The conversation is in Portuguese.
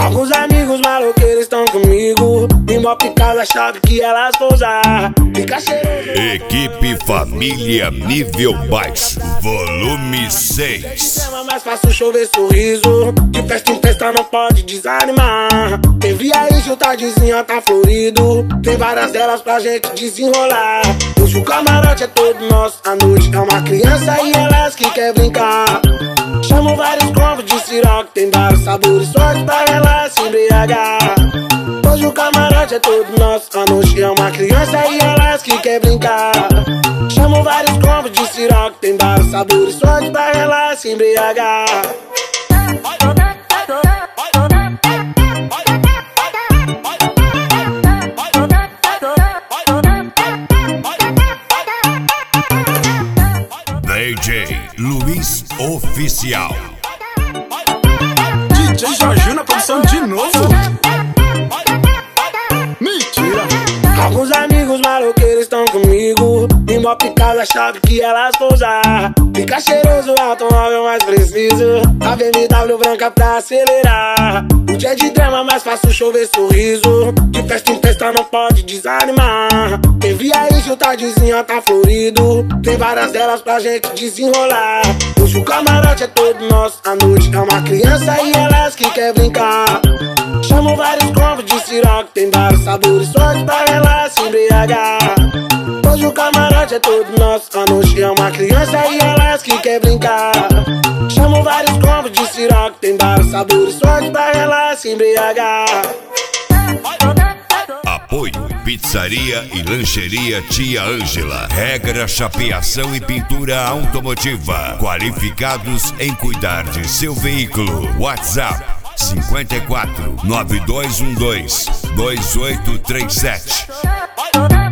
Alguns amigos maloqueiros estão comigo, e mó picada chave que elas vão usar. Fica cheiroso. Equipe Família Nível Baixo, volume 6. Mas faço chover sorriso, de festa em festa não pode desanimar. Quem via isso, o tardezinha tá florido, tem várias delas pra gente desenrolar. Hoje o camarote é todo nosso, a noite é uma criança e elas que quer brincar. Chamo vários combos de siroque, tem vários sabores, sorte pra elas se embriagar. Hoje o camarote é todo nosso, a noite é uma criança e elas que quer brincar. Chamo vários combos de siroque, tem vários sabores, sorte pra elas se embriagar. DJ Luiz Oficial. DJ Jorginho na produção de novo. Mentira. Alguns amigos maloqueiros estão comigo, e mó picada chave que elas vão usar. Fica cheiroso, automóvel mais preciso, a BMW branca pra acelerar. O dia de drama, mas faço chover sorriso, de festa em festa não pode desanimar. Quem via isso, o tardezinha tá florido, tem várias delas pra gente desenrolar. Hoje o camarote é todo nosso, a noite é uma criança e elas que quer brincar. Chamo vários combos de siroque, tem vários sabores, sorte pra elas se embriagar. Hoje o camarote é todo nosso, a noite é uma criança e elas que quer brincar. Chamo vários combos de siroque, tem vários sabores, sorte pra elas se embriagar. Apoio Pizzaria e Lancheria Tia Ângela. Regra chapeação e pintura automotiva. Qualificados em cuidar de seu veículo. WhatsApp 54 9212 2837.